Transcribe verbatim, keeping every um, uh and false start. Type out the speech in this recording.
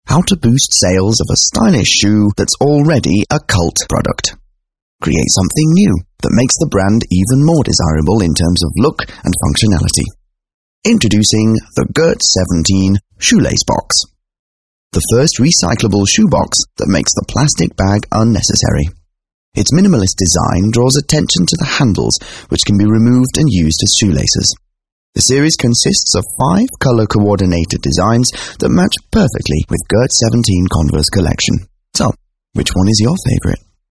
How to boost sales of a stylish shoe that's already a cult product. Create something new that makes the brand even more desirable in terms of look and functionality. Introducing the Gert seventeen Shoelace Box. The first recyclable shoebox that makes the plastic bag unnecessary. Its minimalist design draws attention to the handles, which can be removed and used as shoelaces. The series consists of five color-coordinated designs that match perfectly with Gert seventeen Converse collection. So, which one is your favorite?